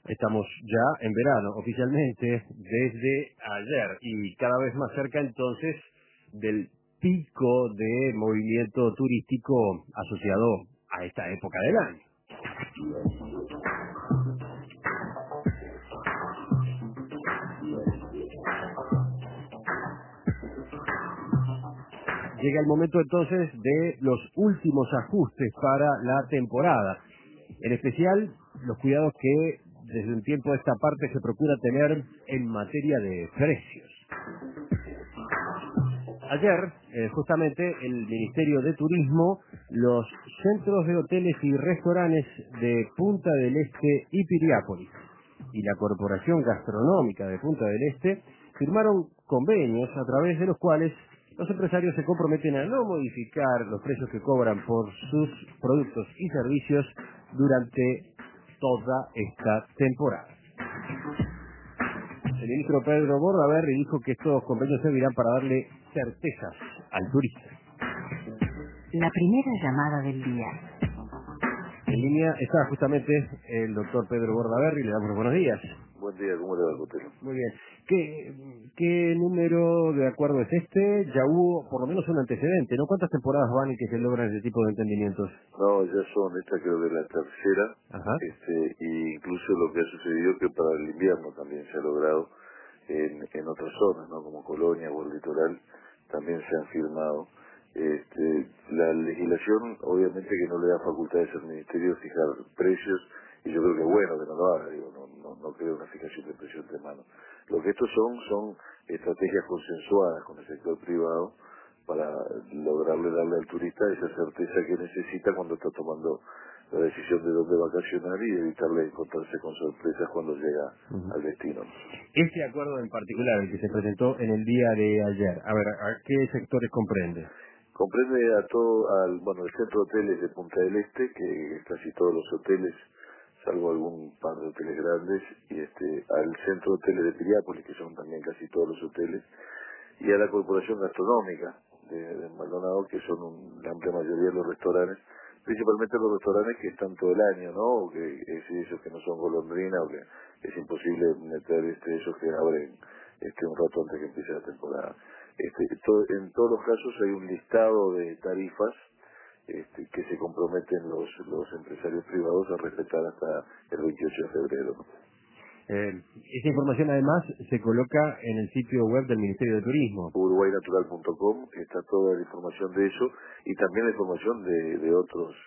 Estamos ya en verano, oficialmente, desde ayer, y cada vez más cerca entonces del pico de movimiento turístico asociado a esta época del año. Llega el momento entonces de los últimos ajustes para la temporada. En especial, los cuidados que desde un tiempo a esta parte se procura tener en materia de precios. Ayer, justamente, el Ministerio de Turismo, los centros de hoteles y restaurantes de Punta del Este y Piriápolis y la Corporación Gastronómica de Punta del Este firmaron convenios a través de los cuales los empresarios se comprometen a no modificar los precios que cobran por sus productos y servicios durante toda esta temporada. El ministro Pedro Bordaberry dijo que estos convenios servirán para darle certezas al turista. La primera llamada del día. En línea está justamente el doctor Pedro Bordaberry. Le damos los buenos días. Buen día, ¿cómo le va, Cotelo? Muy bien. ¿Qué número de acuerdo es este? Ya hubo por lo menos un antecedente, ¿no? ¿Cuántas temporadas van y que se logran ese tipo de entendimientos? No, ya son, esta creo que es la tercera, Ajá. y incluso lo que ha sucedido que para el invierno también se ha logrado en otras zonas, ¿no? Como Colonia o el litoral, también se han firmado. La legislación obviamente que no le da facultades al Ministerio de fijar precios, y yo creo que es bueno que no lo haga, digo, no creo una fijación de precios de mano. Lo que estos son estrategias consensuadas con el sector privado para lograrle darle al turista esa certeza que necesita cuando está tomando la decisión de dónde vacacionar y evitarle encontrarse con sorpresas cuando llega al destino. Este acuerdo en particular, el que se presentó en el día de ayer, a ver, ¿a qué sectores comprende? Comprende a todo, el centro de hoteles de Punta del Este, que casi todos los hoteles, salvo algún par de hoteles grandes, y al centro de hoteles de Piriápolis, que son también casi todos los hoteles, y a la Corporación Gastronómica de Maldonado, que son la amplia mayoría de los restaurantes, principalmente los restaurantes que están todo el año, ¿no? O que esos que no son golondrina, o que es imposible meter esos que abren un rato antes que empiece la temporada. En todos los casos hay un listado de tarifas que se comprometen los empresarios privados a respetar hasta el 28 de febrero, ¿no? Esa información además se coloca en el sitio web del Ministerio de Turismo. uruguaynatural.com está toda la información de eso y también la información de otros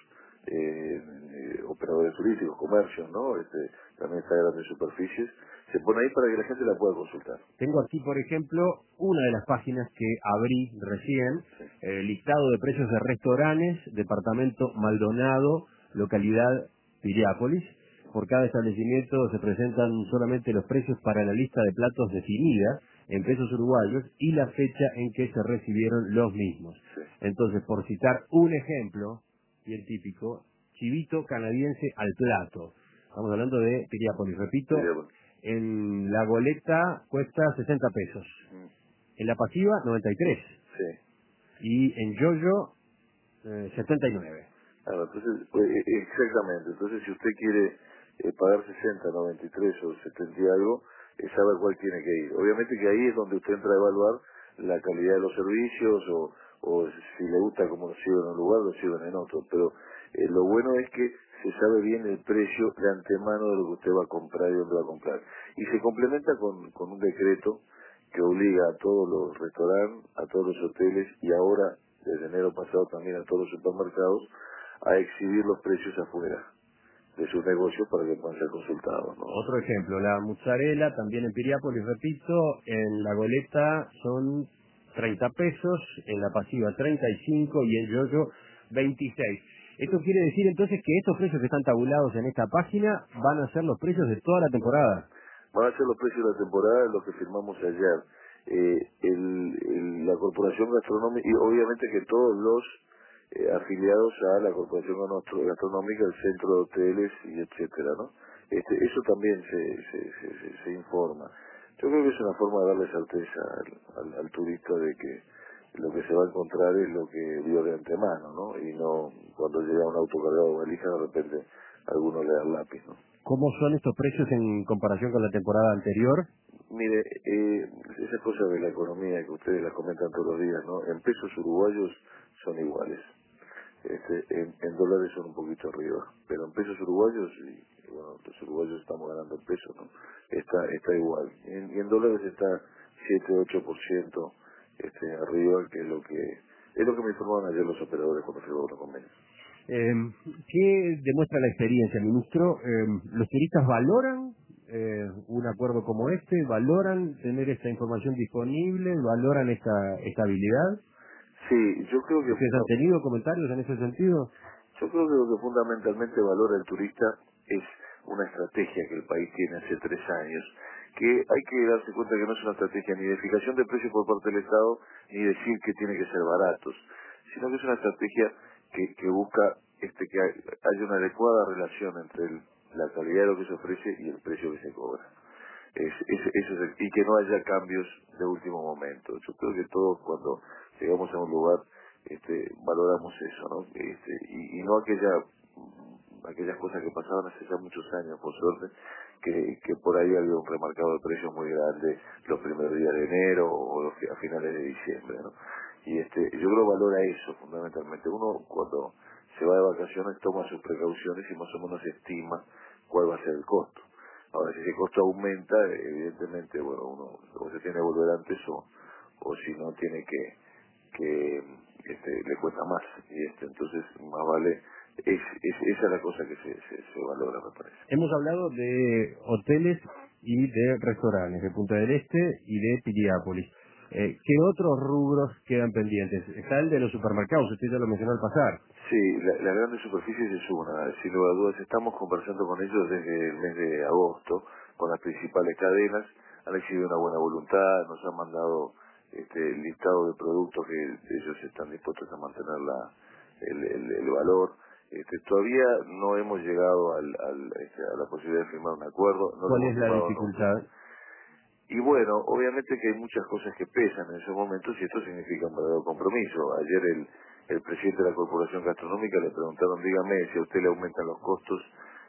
operadores turísticos, comercios, ¿no? También está grandes superficies. Se pone ahí para que la gente la pueda consultar. Tengo aquí, por ejemplo, una de las páginas que abrí recién, listado de precios de restaurantes, departamento Maldonado, localidad Piriápolis. Por cada establecimiento se presentan solamente los precios para la lista de platos definida en pesos uruguayos y la fecha en que se recibieron los mismos. Sí. Entonces, por citar un ejemplo, bien típico, chivito canadiense al plato. Estamos hablando de Piriápolis, repito. Piriápolis. En la goleta cuesta 60 pesos. En la pasiva, 93. Sí. Y en Yoyo, 79. Entonces, exactamente. Entonces, si usted quiere pagar 60, 93 o 70 y algo, sabe a cuál tiene que ir. Obviamente que ahí es donde usted entra a evaluar la calidad de los servicios o si le gusta cómo lo sirven en un lugar, lo sirven en otro. Pero lo bueno es que se sabe bien el precio de antemano de lo que usted va a comprar y dónde va a comprar. Y se complementa con un decreto que obliga a todos los restaurantes, a todos los hoteles y ahora, desde enero pasado, también a todos los supermercados, a exhibir los precios afuera de sus negocios para que puedan ser consultados, ¿no? Otro ejemplo, la mozzarella, también en Piriápolis, repito, en la goleta son 30 pesos, en la pasiva 35 y en Yoyo 26. Esto quiere decir entonces que estos precios que están tabulados en esta página van a ser los precios de toda la temporada. Van a ser los precios de la temporada, los que firmamos ayer. La Corporación Gastronómica, y obviamente que todos los afiliados a la Corporación Gastronómica, el centro de hoteles y etcétera, ¿no? Eso también se informa. Yo creo que es una forma de darle certeza al turista de que lo que se va a encontrar es lo que vio de antemano, ¿no? Y no cuando llega un auto cargado de valija de repente alguno le da el lápiz, ¿no? ¿Cómo son estos precios en comparación con la temporada anterior? Mire, esas cosas de la economía que ustedes las comentan todos los días, ¿no? En pesos uruguayos son iguales. En dólares son un poquito arriba, pero en pesos uruguayos, y bueno, los uruguayos estamos ganando en pesos, ¿no? Está igual. Y en dólares está 7-8% arriba, que es lo que me informaron ayer los operadores cuando firmaron los convenios. ¿Qué demuestra la experiencia, ministro? ¿Los turistas valoran un acuerdo como este? ¿Valoran tener esta información disponible? ¿Valoran esta estabilidad? Sí, yo creo que... ¿Ustedes han tenido comentarios en ese sentido? Yo creo que lo que fundamentalmente valora el turista es una estrategia que el país tiene hace 3 años, que hay que darse cuenta que no es una estrategia ni de fijación de precios por parte del Estado, ni decir que tiene que ser baratos, sino que es una estrategia que busca que haya una adecuada relación entre la calidad de lo que se ofrece y el precio que se cobra. Y que no haya cambios de último momento. Yo creo que todos cuando llegamos a un lugar valoramos eso, ¿no? Y no aquellas cosas que pasaban hace ya muchos años, por suerte, que por ahí había un remarcado de precios muy grande los primeros días de enero o a finales de diciembre, ¿no? Y yo creo que valora eso fundamentalmente. Uno cuando se va de vacaciones toma sus precauciones y más o menos estima cuál va a ser el costo. Ahora, si ese costo aumenta, evidentemente, bueno, uno o se tiene que volver antes o si no tiene que le cuesta más. Y entonces, más vale, esa es la cosa que se valora, me parece. Hemos hablado de hoteles y de restaurantes, de Punta del Este y de Piriápolis. ¿Qué otros rubros quedan pendientes? Está el de los supermercados, usted ya lo mencionó al pasar. Sí, la grandes superficies es una, sin lugar a dudas. Estamos conversando con ellos desde el mes de agosto, con las principales cadenas. Han exhibido una buena voluntad, nos han mandado el listado de productos que ellos están dispuestos a mantener el valor. Todavía no hemos llegado a la posibilidad de firmar un acuerdo. No ¿Cuál lo hemos es la firmado dificultad? nunca. Y bueno, obviamente que hay muchas cosas que pesan en esos momentos y esto significa un verdadero compromiso. Ayer el presidente de la Corporación Gastronómica le preguntaron, dígame, si a usted le aumentan los costos,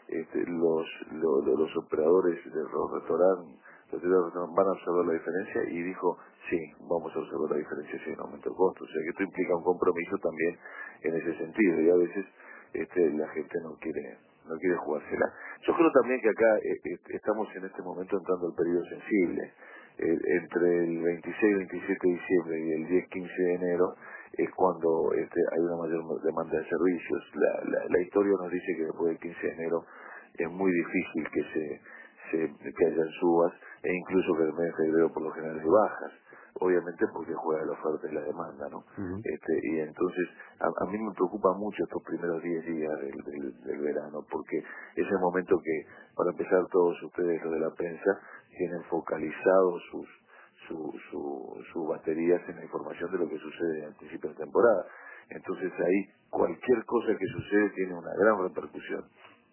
los operadores de los restaurantes van a observar la diferencia, y dijo, sí, vamos a observar la diferencia si hay un aumento de costos. O sea que esto implica un compromiso también en ese sentido, y a veces la gente no quiere jugársela. Yo creo también que acá estamos en este momento entrando al periodo sensible. Entre el 26 y 27 de diciembre y el 10-15 de enero es cuando hay una mayor demanda de servicios. La historia nos dice que después del 15 de enero es muy difícil que hayan subas, e incluso que el mes de febrero por lo general hay bajas, obviamente porque juega la oferta y la demanda, ¿no? Uh-huh. Y entonces a mí me preocupa mucho estos primeros 10 días del verano, porque es el momento que, para empezar, todos ustedes, los de la prensa, tienen focalizados sus baterías en la información de lo que sucede al principio de temporada. Entonces ahí cualquier cosa que sucede tiene una gran repercusión.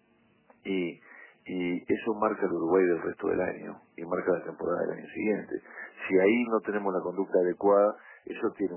Y eso marca el Uruguay del resto del año y marca la temporada del año siguiente. Si ahí no tenemos la conducta adecuada, eso tiene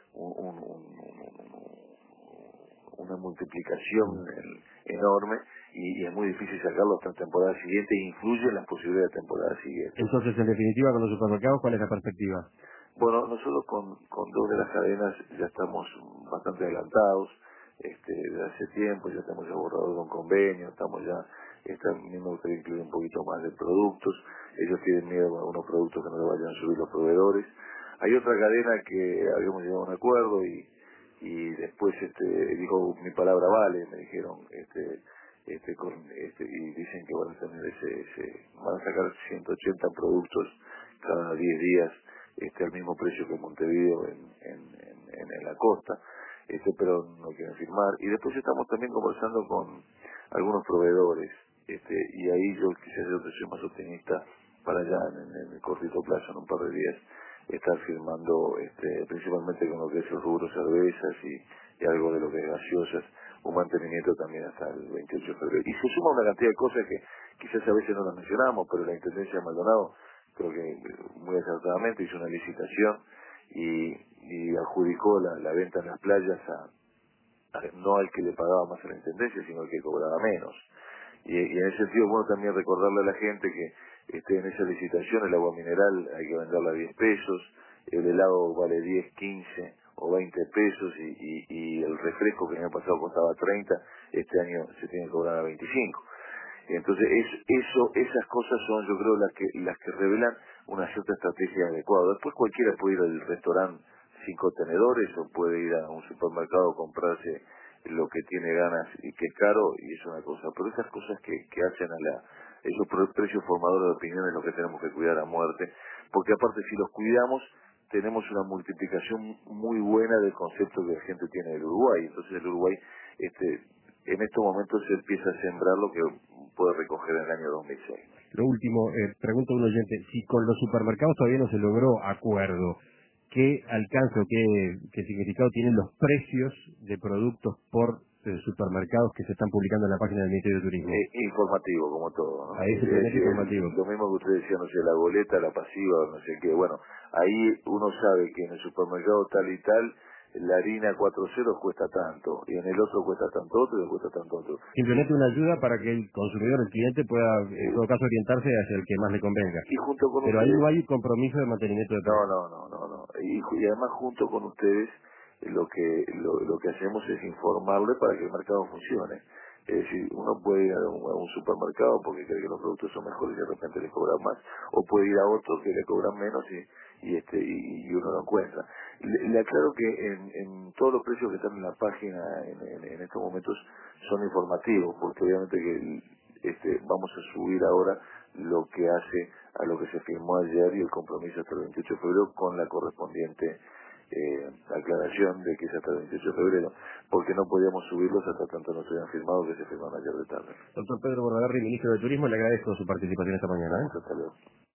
una multiplicación enorme y es muy difícil sacarlo hasta la temporada siguiente, e influye en las posibilidades de la temporada siguiente. Entonces, en definitiva, con los supermercados, ¿cuál es la perspectiva? Bueno, nosotros con dos de las cadenas ya estamos bastante adelantados, desde hace tiempo, ya estamos ya borrados de un convenio, estamos ya, me gustaría incluir un poquito más de productos. Ellos tienen miedo a algunos productos que no le vayan a subir los proveedores. Hay otra cadena que habíamos llegado a un acuerdo y después dijo, mi palabra vale, me dijeron, y dicen que van a tener van a sacar 180 productos cada 10 días, al mismo precio que Montevideo en la costa, pero no quieren firmar. Y después estamos también conversando con algunos proveedores, y ahí quizás yo soy más optimista para allá en el cortito plazo, en un par de días, estar firmando principalmente con lo que es el rubro cervezas y algo de lo que es gaseosas, un mantenimiento también hasta el 28 de febrero. Y se suma una cantidad de cosas que quizás a veces no las mencionamos, pero la Intendencia de Maldonado, creo que muy acertadamente, hizo una licitación y adjudicó la venta en las playas no al que le pagaba más a la Intendencia, sino al que cobraba menos. Y en ese sentido, bueno, también recordarle a la gente que en esa licitación el agua mineral hay que venderla a 10 pesos, el helado vale 10, 15 o 20 pesos y el refresco que el año pasado costaba 30, este año se tiene que cobrar a 25. Entonces esas cosas son, yo creo, las que revelan una cierta estrategia adecuada. Después cualquiera puede ir al restaurante 5 tenedores o puede ir a un supermercado a comprarse lo que tiene ganas y que es caro, y es una cosa. Pero esas cosas que hacen esos precios formadores de opinión es lo que tenemos que cuidar a muerte, porque aparte si los cuidamos tenemos una multiplicación muy buena del concepto que la gente tiene del Uruguay. Entonces el Uruguay en estos momentos se empieza a sembrar lo que puede recoger en el año 2006. Lo último, pregunto a un oyente, si con los supermercados todavía no se logró acuerdo, ¿qué alcance o qué significado tienen los precios de productos por supermercados que se están publicando en la página del Ministerio de Turismo? Informativo, como todo, ¿no? Ahí es simplemente informativo. Lo mismo que usted decía, no sé, la boleta, la pasiva, no sé qué. Bueno, ahí uno sabe que en el supermercado tal y tal, la harina 4 ceros cuesta tanto, y en el otro cuesta tanto otro, y cuesta tanto otro. Simplemente una ayuda para que el consumidor, el cliente, pueda, en todo caso, orientarse hacia el que más le convenga. Y junto con Pero ustedes, ahí no hay compromiso de mantenimiento de precios. No. Y además junto con ustedes lo que hacemos es informarle para que el mercado funcione. Es decir, uno puede ir a un supermercado porque cree que los productos son mejores y de repente le cobran más, o puede ir a otro que le cobran menos y uno lo encuentra. Le aclaro que en todos los precios que están en la página en estos momentos son informativos, porque obviamente que vamos a subir ahora lo que hace a lo que se firmó ayer y el compromiso hasta el 28 de febrero con la correspondiente aclaración de que es hasta el 28 de febrero, porque no podíamos subirlos hasta tanto no se habían firmado, que se firmaron ayer de tarde. Doctor Pedro Bordaberry, ministro de Turismo, le agradezco su participación esta mañana. Hasta luego.